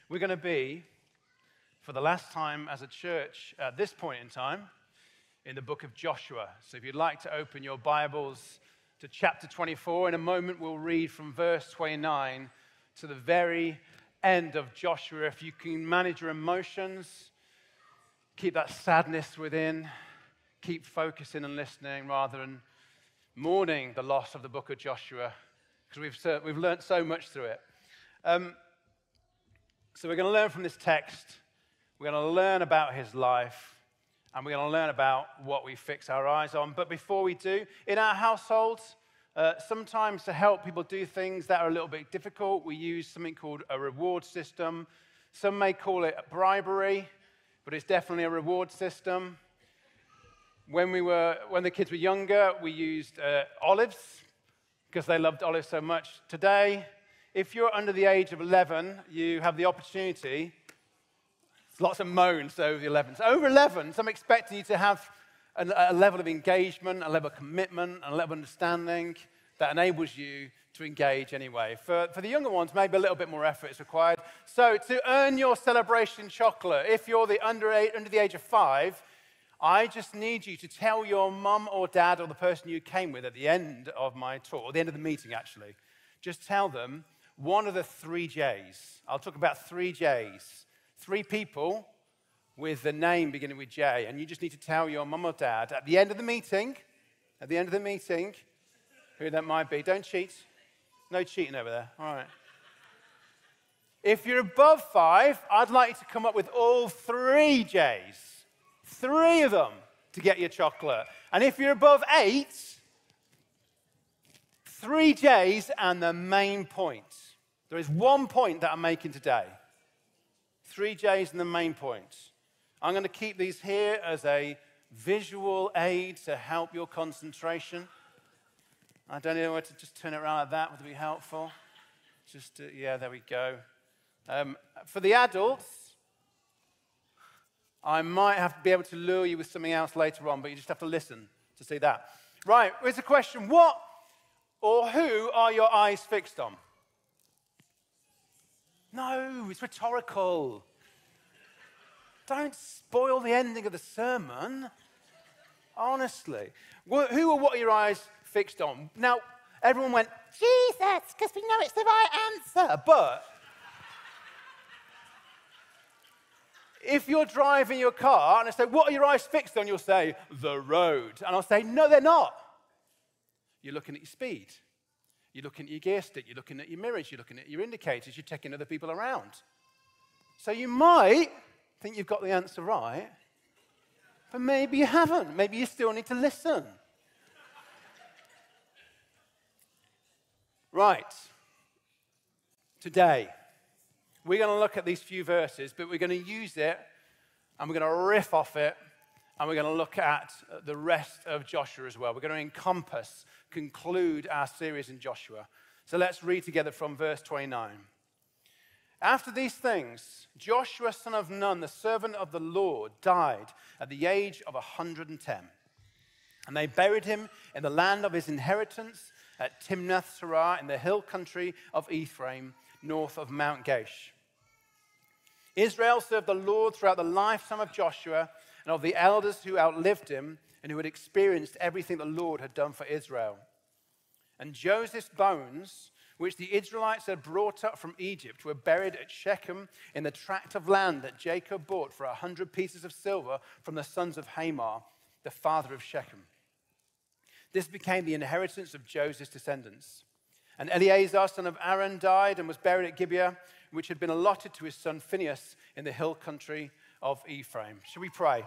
We're going to be, for the last time as a church at this point in time, in the book of Joshua. So if you'd like to open your Bibles to chapter 24, in a moment we'll read from verse 29 to the very end of Joshua. If you can manage your emotions, keep that sadness within, keep focusing and listening rather than mourning the loss of the book of Joshua, because we've learned so much through it. So we're going to learn from this text. We're going to learn about his life, and we're going to learn about what we fix our eyes on. But before we do, in our households, sometimes to help people do things that are a little bit difficult, we use something called a reward system. Some may call it bribery, but it's definitely a reward system. When the kids were younger, we used olives, because they loved olives so much. Today, if you're under the age of 11, you have the opportunity. There's lots of moans over the 11s. Over 11, I'm expecting you to have a level of engagement, a level of commitment, a level of understanding that enables you to engage anyway. For the younger ones, maybe a little bit more effort is required. So to earn your celebration chocolate, if you're under the age of 5, I just need you to tell your mum or dad or the person you came with at the end of my talk, or the end of the meeting actually, just tell them one of the 3 J's. I'll talk about 3 J's. 3 people with the name beginning with J, and you just need to tell your mum or dad at the end of the meeting, who that might be. Don't cheat. No cheating over there. All right. If you're above 5, I'd like you to come up with all 3 J's. 3 of them to get your chocolate. And if you're above 8, 3 J's and the main point. There is one point that I'm making today. 3 J's and the main point. I'm going to keep these here as a visual aid to help your concentration. I don't know where to just turn it around like that. Would it be helpful? Yeah, there we go. For the adults, I might have to be able to lure you with something else later on, but you just have to listen to see that. Right, here's a question. What or who are your eyes fixed on? No, it's rhetorical. Don't spoil the ending of the sermon. Honestly. Who or what are your eyes fixed on? Now, everyone went, Jesus, because we know it's the right answer. But if you're driving your car and I say, what are your eyes fixed on? You'll say, the road. And I'll say, no, they're not. You're looking at your speed. You're looking at your gear stick. You're looking at your mirrors. You're looking at your indicators. You're checking other people around. So you might think you've got the answer right, but maybe you haven't. Maybe you still need to listen. Right. Today, we're going to look at these few verses, but we're going to use it, and we're going to riff off it, and we're going to look at the rest of Joshua as well. We're going to conclude our series in Joshua. So let's read together from verse 29. After these things, Joshua, son of Nun, the servant of the Lord, died at the age of 110. And they buried him in the land of his inheritance at Timnath-Serah in the hill country of Ephraim, north of Mount Gaash. Israel served the Lord throughout the lifetime of Joshua and of the elders who outlived him and who had experienced everything the Lord had done for Israel. And Joseph's bones, which the Israelites had brought up from Egypt, were buried at Shechem in the tract of land that Jacob bought for 100 pieces of silver from the sons of Hamor, the father of Shechem. This became the inheritance of Joseph's descendants. And Eleazar, son of Aaron, died and was buried at Gibeah, which had been allotted to his son Phinehas in the hill country of Ephraim. Shall we pray?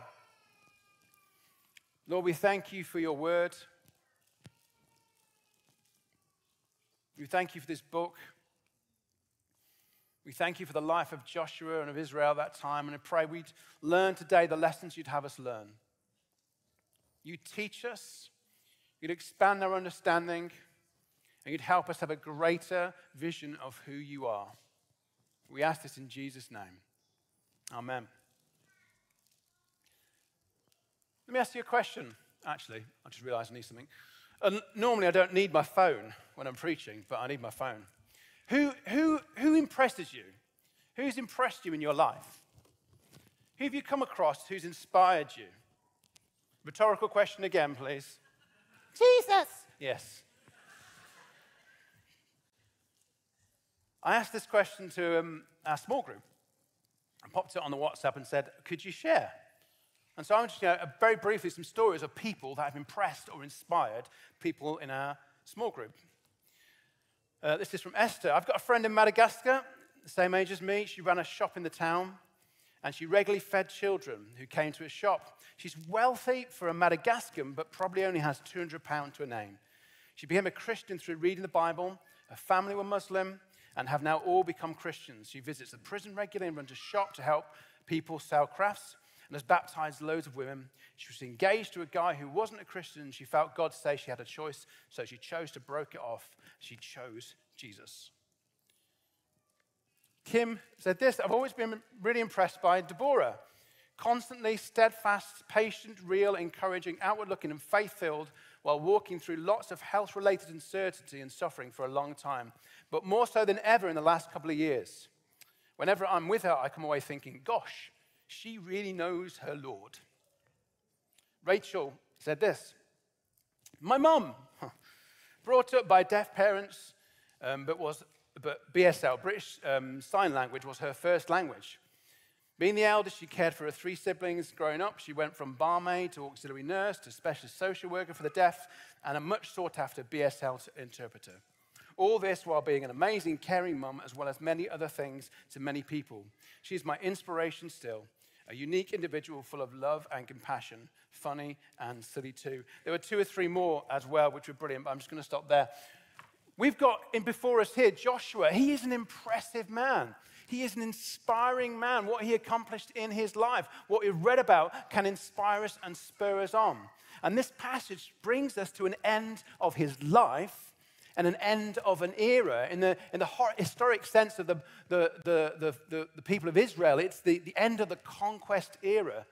Lord, we thank you for your word. We thank you for this book. We thank you for the life of Joshua and of Israel at that time. And I pray we'd learn today the lessons you'd have us learn. You'd teach us. You'd expand our understanding. And you'd help us have a greater vision of who you are. We ask this in Jesus' name. Amen. Let me ask you a question, actually. I just realized I need something. Normally, I don't need my phone when I'm preaching, but I need my phone. Who impresses you? Who's impressed you in your life? Who have you come across who's inspired you? Rhetorical question again, please. Jesus. Yes. I asked this question to our small group. I popped it on the WhatsApp and said, could you share? And so I'm just very briefly some stories of people that have impressed or inspired people in our small group. This is from Esther. I've got a friend in Madagascar, the same age as me. She ran a shop in the town, and she regularly fed children who came to her shop. She's wealthy for a Madagascan, but probably only has £200 to her name. She became a Christian through reading the Bible. Her family were Muslim and have now all become Christians. She visits the prison regularly and runs a shop to help people sell crafts and has baptized loads of women. She was engaged to a guy who wasn't a Christian. She felt God say she had a choice, so she chose to break it off. She chose Jesus. Kim said this, I've always been really impressed by Deborah. Constantly steadfast, patient, real, encouraging, outward-looking, and faith-filled while walking through lots of health-related uncertainty and suffering for a long time, but more so than ever in the last couple of years. Whenever I'm with her, I come away thinking, gosh, she really knows her Lord. Rachel said this, my mum, brought up by deaf parents, but BSL, British Sign Language, was her first language. Being the eldest, she cared for her 3 siblings. Growing up, she went from barmaid to auxiliary nurse to specialist social worker for the deaf and a much sought-after BSL interpreter. All this while being an amazing, caring mum, as well as many other things to many people. She's my inspiration still, a unique individual full of love and compassion, funny and silly too. There were 2 or 3 more as well, which were brilliant, but I'm just going to stop there. We've got in before us here Joshua. He is an impressive man. He is an inspiring man. What he accomplished in his life, what we've read about, can inspire us and spur us on. And this passage brings us to an end of his life and an end of an era. In the historic sense of the people of Israel, it's the end of the conquest era.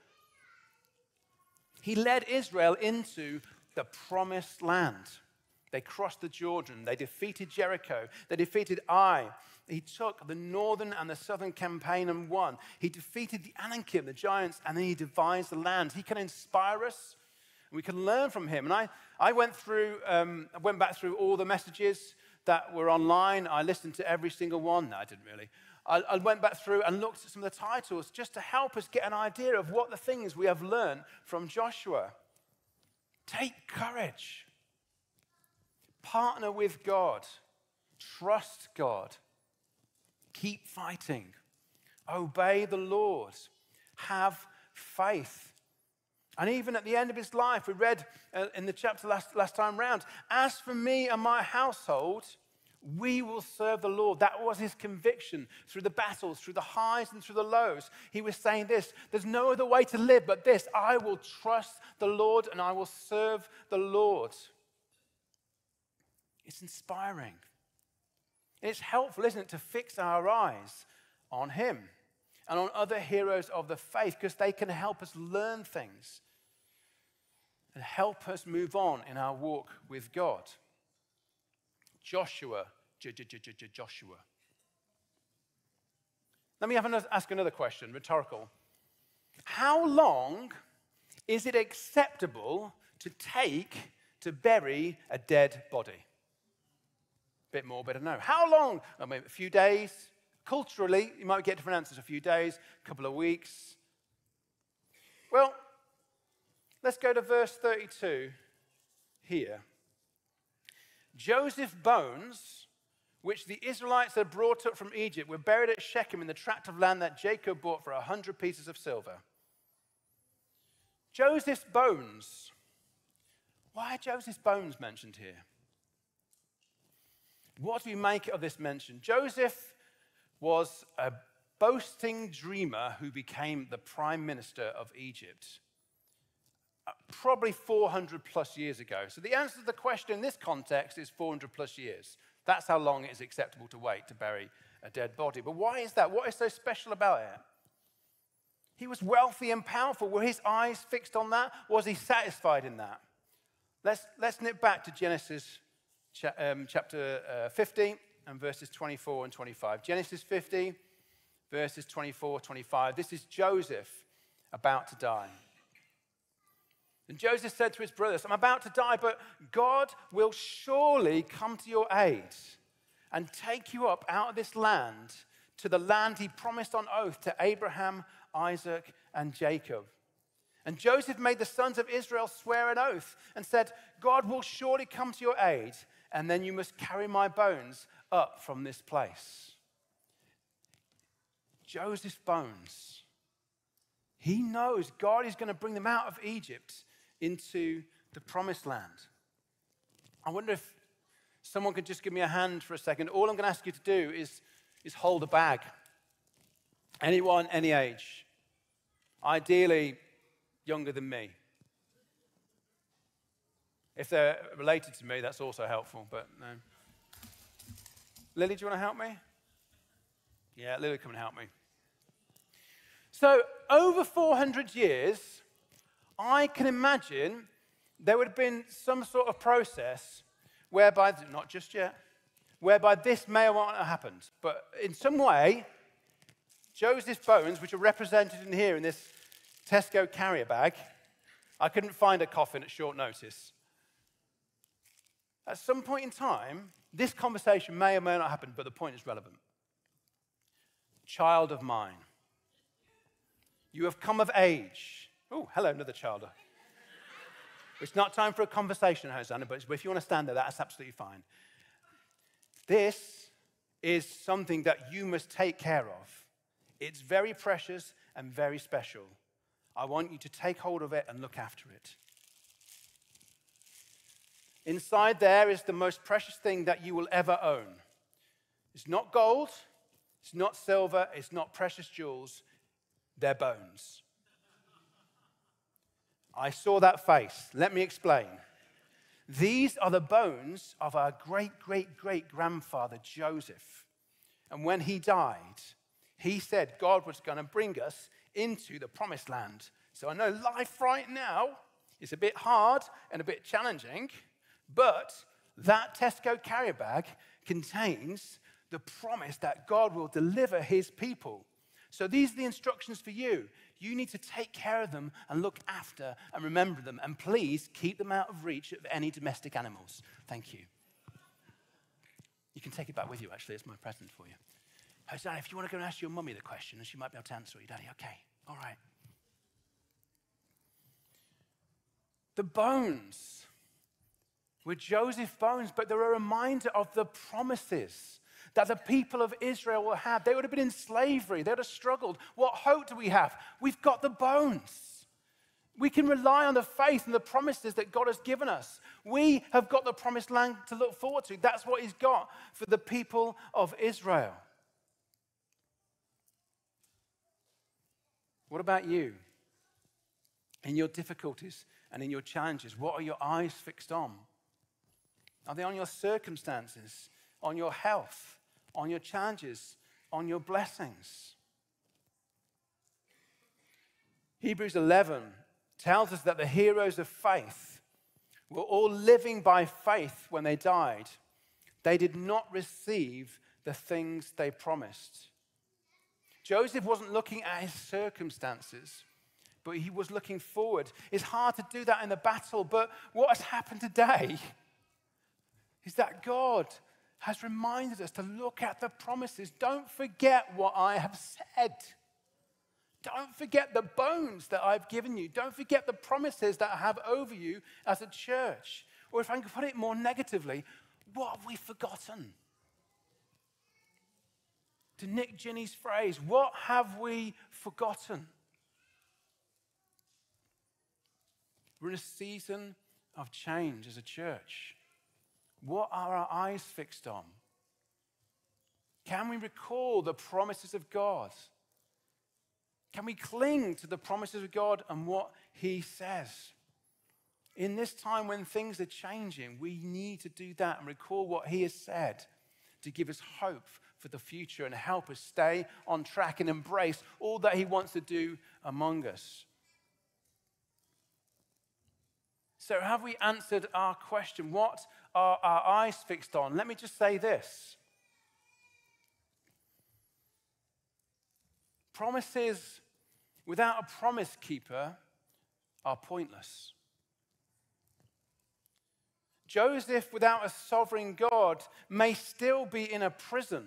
He led Israel into the promised land. They crossed the Jordan. They defeated Jericho. They defeated Ai. He took the northern and the southern campaign and won. He defeated the Anakim, the giants, and then he devised the land. He can inspire us, and we can learn from him. And I went back through all the messages that were online. I listened to every single one. No, I didn't really. I went back through and looked at some of the titles just to help us get an idea of what the things we have learned from Joshua. Take courage. Partner with God. Trust God. Keep fighting. Obey the Lord. Have faith. And even at the end of his life, we read in the chapter last time round, as for me and my household, we will serve the Lord. That was his conviction through the battles, through the highs and through the lows. He was saying this, there's no other way to live but this. I will trust the Lord and I will serve the Lord. It's inspiring. It's helpful, isn't it, to fix our eyes on him and on other heroes of the faith because they can help us learn things and help us move on in our walk with God. Joshua. Let me ask another question, rhetorical. How long is it acceptable to take to bury a dead body? Bit more, bit of no. How long? I mean, a few days. Culturally, you might get different answers. A few days, a couple of weeks. Well, let's go to verse 32 here. Joseph's bones, which the Israelites had brought up from Egypt, were buried at Shechem in the tract of land that Jacob bought for 100 pieces of silver. Joseph's bones. Why are Joseph's bones mentioned here? What do we make of this mention? Joseph was a boasting dreamer who became the prime minister of Egypt probably 400 plus years ago. So the answer to the question in this context is 400 plus years. That's how long it is acceptable to wait to bury a dead body. But why is that? What is so special about it? He was wealthy and powerful. Were his eyes fixed on that? Was he satisfied in that? Let's nip back to Genesis chapter 50 and verses 24 and 25. Genesis 50, verses 24, 25. This is Joseph about to die. And Joseph said to his brothers, I'm about to die, but God will surely come to your aid and take you up out of this land to the land he promised on oath to Abraham, Isaac, and Jacob. And Joseph made the sons of Israel swear an oath and said, God will surely come to your aid, and then you must carry my bones up from this place. Joseph's bones. He knows God is going to bring them out of Egypt into the promised land. I wonder if someone could just give me a hand for a second. All I'm going to ask you to do is hold a bag. Anyone, any age. Ideally, younger than me. If they're related to me, that's also helpful, but no. Lily, do you want to help me? Yeah, Lily, come and help me. So, over 400 years, I can imagine there would have been some sort of process whereby, not just yet, whereby this may or may not have happened. But in some way, Joseph's bones, which are represented in here in this Tesco carrier bag, I couldn't find a coffin at short notice. At some point in time, this conversation may or may not happen, but the point is relevant. Child of mine, you have come of age. Oh, hello, another child. It's not time for a conversation, Hosanna, but if you want to stand there, that's absolutely fine. This is something that you must take care of. It's very precious and very special. I want you to take hold of it and look after it. Inside there is the most precious thing that you will ever own. It's not gold, it's not silver, it's not precious jewels. They're bones. I saw that face. Let me explain. These are the bones of our great-great-great-grandfather Joseph. And when he died, he said God was going to bring us into the promised land. So I know life right now is a bit hard and a bit challenging, but that Tesco carrier bag contains the promise that God will deliver his people. So these are the instructions for you. You need to take care of them and look after and remember them. And please keep them out of reach of any domestic animals. Thank you. You can take it back with you, actually. It's my present for you. Hosanna, if you want to go and ask your mummy the question, and she might be able to answer it, Daddy. Okay, all right. The bones were Joseph's bones, but they're a reminder of the promises that the people of Israel will have. They would have been in slavery. They would have struggled. What hope do we have? We've got the bones. We can rely on the faith and the promises that God has given us. We have got the promised land to look forward to. That's what he's got for the people of Israel. What about you? In your difficulties and in your challenges, what are your eyes fixed on? Are they on your circumstances, on your health, on your challenges, on your blessings? Hebrews 11 tells us that the heroes of faith were all living by faith when they died. They did not receive the things they promised. Joseph wasn't looking at his circumstances, but he was looking forward. It's hard to do that in the battle, but what has happened today is that God has reminded us to look at the promises. Don't forget what I have said. Don't forget the bones that I've given you. Don't forget the promises that I have over you as a church. Or if I can put it more negatively, what have we forgotten? To Nick Ginny's phrase, what have we forgotten? We're in a season of change as a church. What are our eyes fixed on? Can we recall the promises of God? Can we cling to the promises of God and what he says? In this time when things are changing, we need to do that and recall what he has said to give us hope for the future and help us stay on track and embrace all that he wants to do among us. So have we answered our question? What are our eyes fixed on? Let me just say this. Promises without a promise keeper are pointless. Joseph, without a sovereign God, may still be in a prison.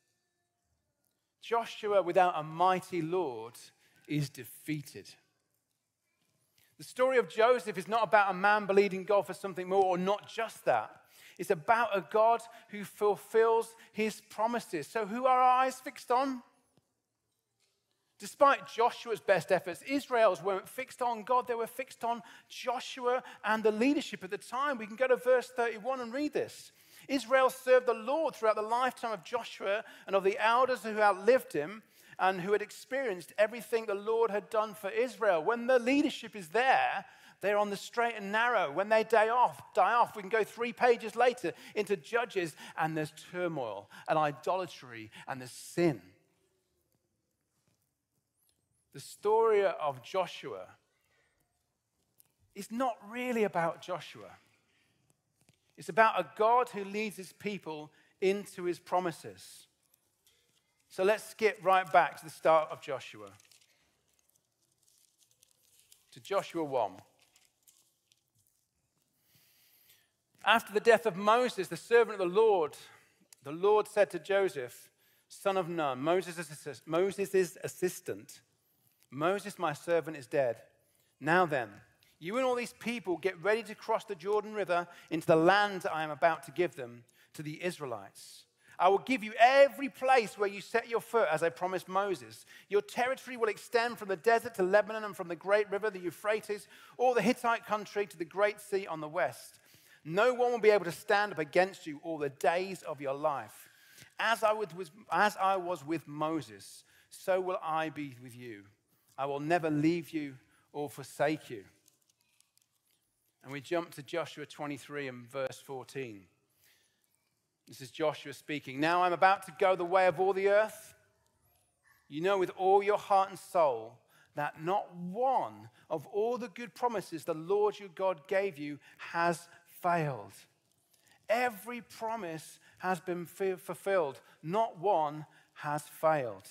Joshua, without a mighty Lord, is defeated. The story of Joseph is not about a man believing God for something more, or not just that. It's about a God who fulfills his promises. So who are our eyes fixed on? Despite Joshua's best efforts, Israel's weren't fixed on God. They were fixed on Joshua and the leadership at the time. We can go to verse 31 and read this. Israel served the Lord throughout the lifetime of Joshua and of the elders who outlived him and who had experienced everything the Lord had done for Israel. When the leadership is there, they're on the straight and narrow. When they die off, we can go 3 pages later into Judges, and there's turmoil and idolatry and there's sin. The story of Joshua is not really about Joshua. It's about a God who leads his people into his promises. So let's skip right back to the start of Joshua. To Joshua 1. After the death of Moses, the servant of the Lord said to Joseph, son of Nun, Moses' assistant, Moses, my servant, is dead. Now then, you and all these people get ready to cross the Jordan River into the land I am about to give them, to the Israelites. I will give you every place where you set your foot, as I promised Moses. Your territory will extend from the desert to Lebanon and from the great river, the Euphrates, all the Hittite country to the great sea on the west. No one will be able to stand up against you all the days of your life. As I was with Moses, so will I be with you. I will never leave you or forsake you. And we jump to Joshua 23 and verse 14. This is Joshua speaking. Now I'm about to go the way of all the earth. You know with all your heart and soul that not one of all the good promises the Lord your God gave you has failed. Every promise has been fulfilled. Not one has failed.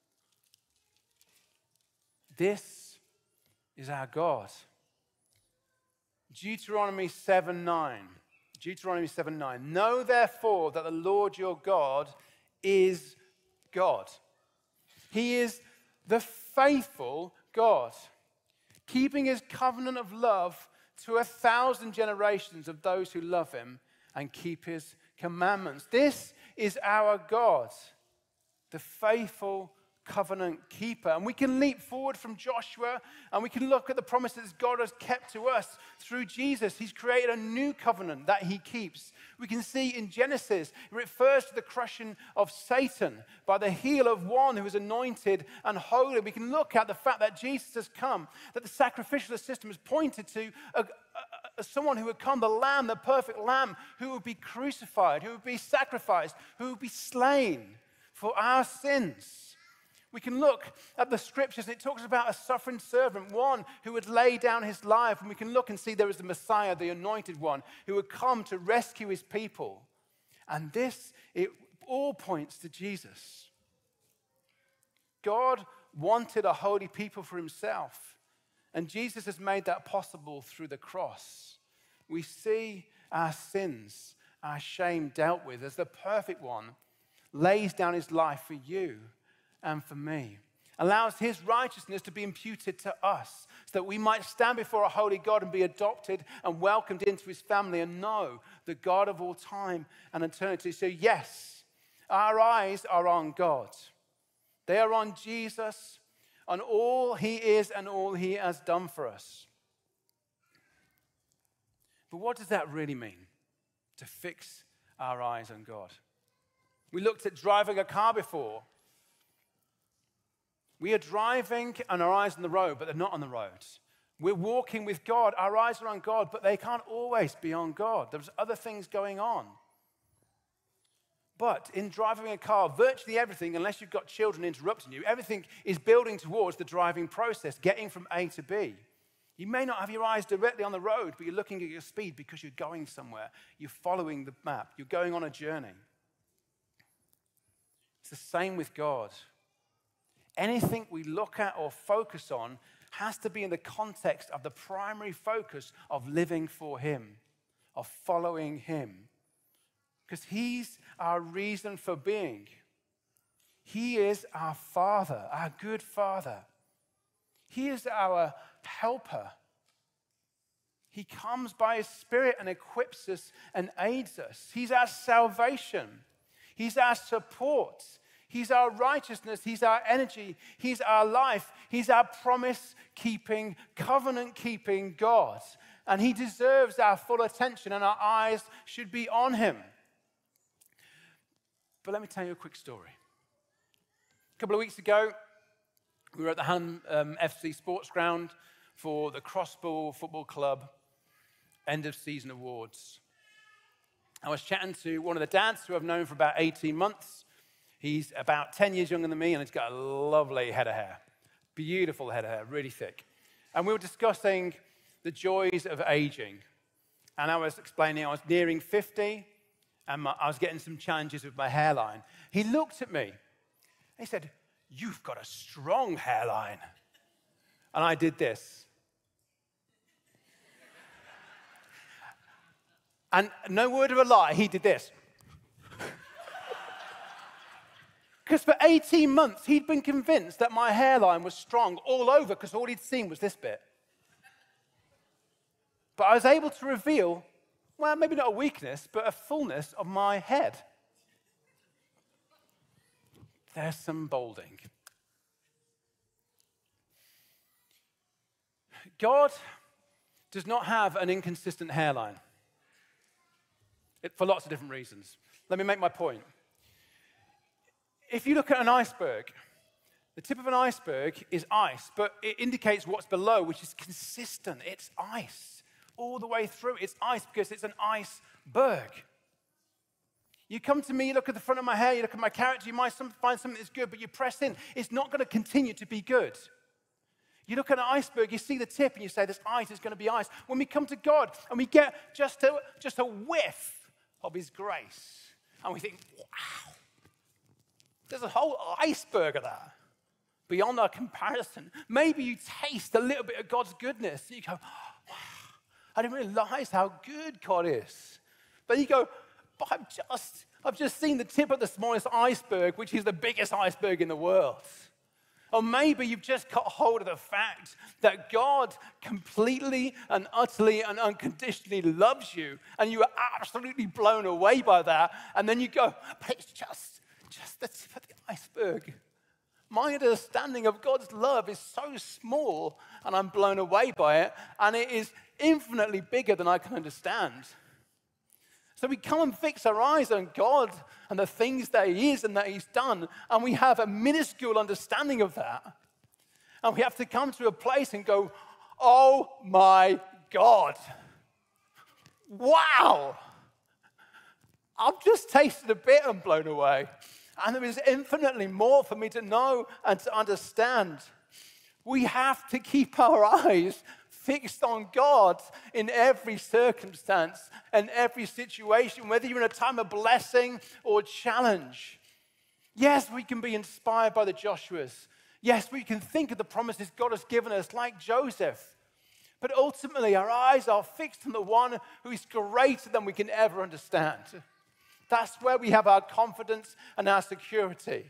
This is our God. Deuteronomy 7:9. Deuteronomy 7:9. Know therefore that the Lord your God is God. He is the faithful God, keeping his covenant of love to 1,000 generations of those who love him and keep his commandments. This is our God, the faithful covenant keeper. And we can leap forward from Joshua and we can look at the promises God has kept to us through Jesus. He's created a new covenant that he keeps. We can see in Genesis, it refers to the crushing of Satan by the heel of one who is anointed and holy. We can look at the fact that Jesus has come, that the sacrificial system has pointed to someone who would come, the lamb, the perfect lamb, who would be crucified, who would be sacrificed, who would be slain for our sins. We can look at the scriptures, and it talks about a suffering servant, one who would lay down his life, and we can look and see there is the Messiah, the anointed one, who would come to rescue his people. And this, it all points to Jesus. God wanted a holy people for himself, and Jesus has made that possible through the cross. We see our sins, our shame dealt with as the perfect one lays down his life for you and for me, allows his righteousness to be imputed to us so that we might stand before a holy God and be adopted and welcomed into his family and know the God of all time and eternity. So yes, our eyes are on God. They are on Jesus, on all he is and all he has done for us. But what does that really mean, to fix our eyes on God? We looked at driving a car before. We are driving and our eyes on the road, but they're not on the road. We're walking with God. Our eyes are on God, but they can't always be on God. There's other things going on. But in driving a car, virtually everything, unless you've got children interrupting you, everything is building towards the driving process, getting from A to B. You may not have your eyes directly on the road, but you're looking at your speed because you're going somewhere. You're following the map. You're going on a journey. It's the same with God. anything we look at or focus on has to be in the context of the primary focus of living for him, of following him. Because he's our reason for being. He is our Father, our good Father. He is our helper. He comes by his Spirit and equips us and aids us. He's our salvation. He's our support. He's our righteousness. He's our energy. He's our life. He's our promise-keeping, covenant-keeping God. And he deserves our full attention, and our eyes should be on him. But let me tell you a quick story. A couple of weeks ago, we were at the Ham FC Sports Ground for the Crossball Football Club end of season awards. I was chatting to one of the dads who I've known for about 18 months. He's about 10 years younger than me, and he's got a lovely head of hair. Beautiful head of hair, really thick. And we were discussing the joys of aging. And I was explaining I was nearing 50, and I was getting some challenges with my hairline. He looked at me, and he said, "You've got a strong hairline." And I did this. And no word of a lie, he did this. Because for 18 months, he'd been convinced that my hairline was strong all over, because all he'd seen was this bit. But I was able to reveal, well, maybe not a weakness, but a fullness of my head. There's some balding. God does not have an inconsistent hairline. For lots of different reasons. Let me make my point. If you look at an iceberg, the tip of an iceberg is ice, but it indicates what's below, which is consistent. It's ice all the way through. It's ice because it's an iceberg. You come to me, you look at the front of my hair, you look at my character, you might find something that's good, but you press in. It's not going to continue to be good. You look at an iceberg, you see the tip, and you say, this ice is going to be ice. When we come to God and we get just a whiff of his grace, and we think, wow, there's a whole iceberg of that beyond our comparison. Maybe you taste a little bit of God's goodness, and you go, wow, I didn't realize how good God is. But you go, but I've just seen the tip of the smallest iceberg, which is the biggest iceberg in the world. Or maybe you've just got hold of the fact that God completely and utterly and unconditionally loves you, and you are absolutely blown away by that, and then you go, but it's just the tip of the iceberg. My understanding of God's love is so small, and I'm blown away by it, and it is infinitely bigger than I can understand. So we come and fix our eyes on God and the things that he is and that he's done, and we have a minuscule understanding of that. And we have to come to a place and go, oh my God, wow, I've just tasted a bit and blown away. And there is infinitely more for me to know and to understand. We have to keep our eyes fixed on God in every circumstance and every situation, whether you're in a time of blessing or challenge. Yes, we can be inspired by the Joshuas. Yes, we can think of the promises God has given us, like Joseph. But ultimately, our eyes are fixed on the one who is greater than we can ever understand. That's where we have our confidence and our security.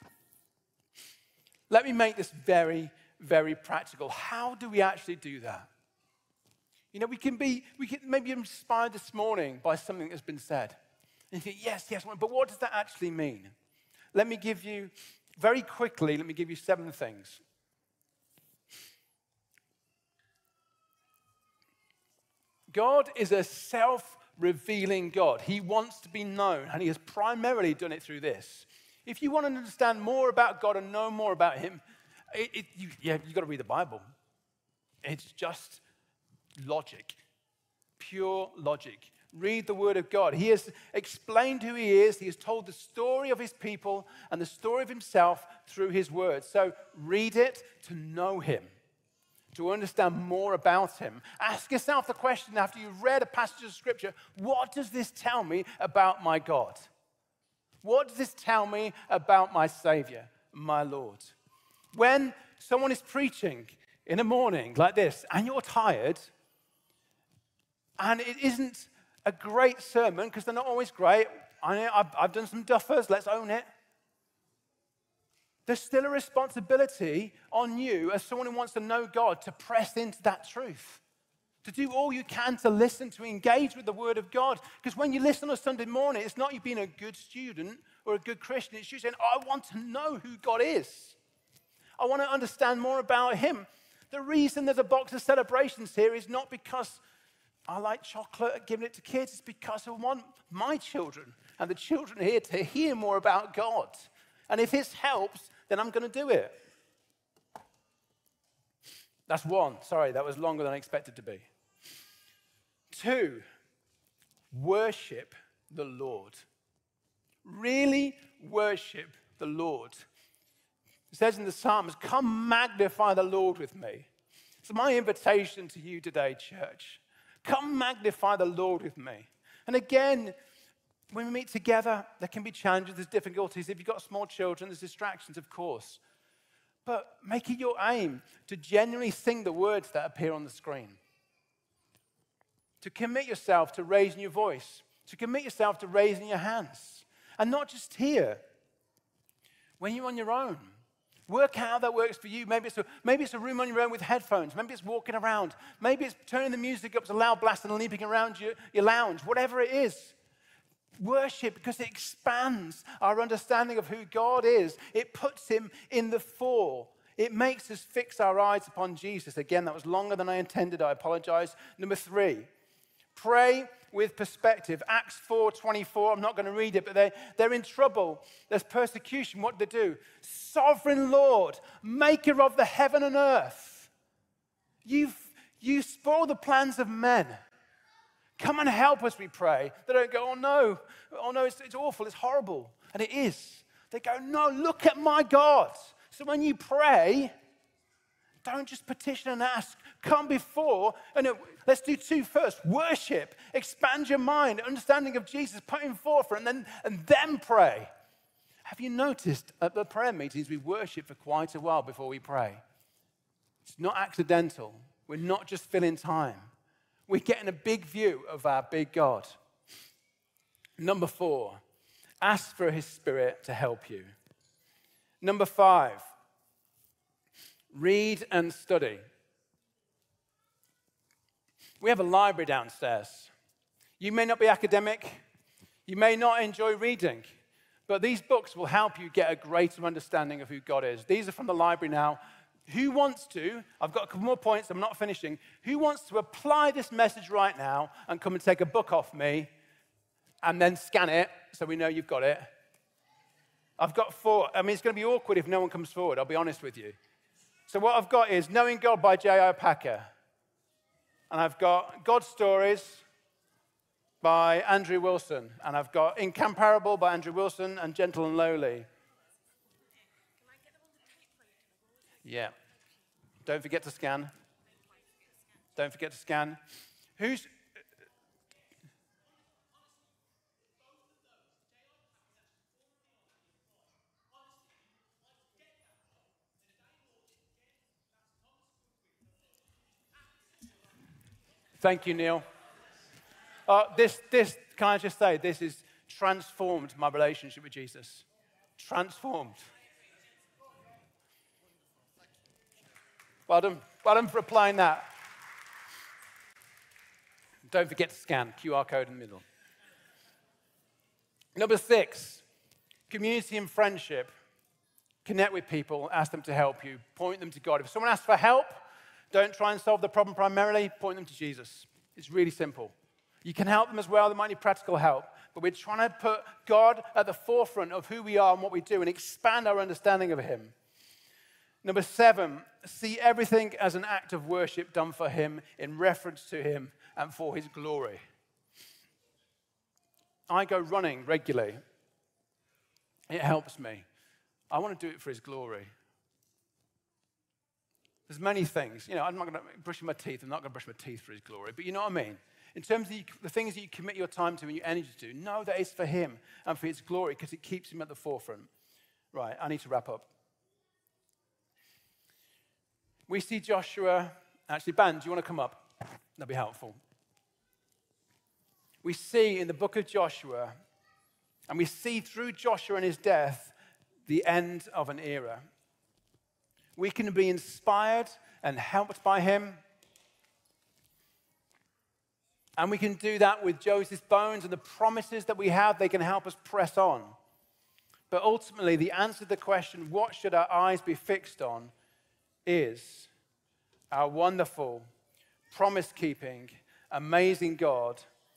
Let me make this very, very practical. How do we actually do that? You know, we can maybe inspired this morning by something that's been said. And you think, yes, but what does that actually mean? Let me give you 7 things. God is a self-revealing God. He wants to be known, and he has primarily done it through this. If you want to understand more about God and know more about him, you've got to read the Bible. It's just logic, pure logic. Read the Word of God. He has explained who he is. He has told the story of his people and the story of himself through his Word. So read it to know him, to understand more about him. Ask yourself the question after you've read a passage of Scripture, what does this tell me about my God? What does this tell me about my Savior, my Lord? When someone is preaching in the morning like this, and you're tired, and it isn't a great sermon, because they're not always great. I've done some duffers, let's own it. There's still a responsibility on you as someone who wants to know God to press into that truth, to do all you can to listen, to engage with the Word of God. Because when you listen on a Sunday morning, it's not you being a good student or a good Christian. It's you saying, I want to know who God is. I want to understand more about Him. The reason there's a box of celebrations here is not because I like chocolate and giving it to kids. It's because I want my children and the children here to hear more about God. And if this helps, then I'm going to do it. That's one. Sorry, that was longer than I expected to be. 2, worship the Lord. Really worship the Lord. It says in the Psalms, come magnify the Lord with me. It's my invitation to you today, church. Come magnify the Lord with me. And again, when we meet together, there can be challenges, there's difficulties. If you've got small children, there's distractions, of course. But make it your aim to genuinely sing the words that appear on the screen. To commit yourself to raising your voice. To commit yourself to raising your hands. And not just here. When you're on your own. Work out how that works for you. Maybe it's a room on your own with headphones. Maybe it's walking around. Maybe it's turning the music up to loud blast and leaping around your lounge. Whatever it is. Worship, because it expands our understanding of who God is. It puts Him in the fore. It makes us fix our eyes upon Jesus. Again, that was longer than I intended. I apologize. Number 3, pray with perspective. Acts 4:24, I'm not going to read it, but they're in trouble. There's persecution. What do they do? Sovereign Lord, maker of the heaven and earth. You spoil the plans of men. Come and help us, we pray. They don't go, oh no, it's awful, it's horrible. And it is. They go, no, look at my God. So when you pray, don't just petition and ask. Come before, and let's do 2 first. Worship, expand your mind, understanding of Jesus, put Him forth, and then pray. Have you noticed at the prayer meetings we worship for quite a while before we pray? It's not accidental. We're not just filling time. We're getting a big view of our big God. Number 4, ask for His Spirit to help you. Number 5, read and study. We have a library downstairs. You may not be academic. You may not enjoy reading. But these books will help you get a greater understanding of who God is. These are from the library now. Who wants to, I've got a couple more points, I'm not finishing. Who wants to apply this message right now and come and take a book off me and then scan it so we know you've got it? I've got 4. I mean, it's going to be awkward if no one comes forward, I'll be honest with you. So what I've got is Knowing God by J.I. Packer. And I've got God Stories by Andrew Wilson. And I've got Incomparable by Andrew Wilson and Gentle and Lowly. Yeah. Don't forget to scan. Don't forget to scan. Who's... Thank you, Neil. This, can I just say, this has transformed my relationship with Jesus. Transformed. Well done for applying that. Don't forget to scan, QR code in the middle. Number 6, community and friendship. Connect with people, ask them to help you, point them to God. If someone asks for help, don't try and solve the problem primarily, point them to Jesus. It's really simple. You can help them as well, they might need practical help, but we're trying to put God at the forefront of who we are and what we do and expand our understanding of Him. Number 7, see everything as an act of worship done for Him, in reference to Him, and for His glory. I go running regularly. It helps me. I want to do it for His glory. There's many things. You know, I'm not going to brush my teeth. I'm not going to brush my teeth for His glory. But you know what I mean? In terms of the things that you commit your time to and your energy to, know that it's for Him and for His glory because it keeps Him at the forefront. Right, I need to wrap up. we see Joshua, actually, Ben, do you want to come up? That'd be helpful. We see in the book of Joshua, and we see through Joshua and his death, the end of an era. We can be inspired and helped by him. And we can do that with Joseph's bones and the promises that we have. They can help us press on. But ultimately, the answer to the question, what should our eyes be fixed on, is our wonderful, promise-keeping, amazing God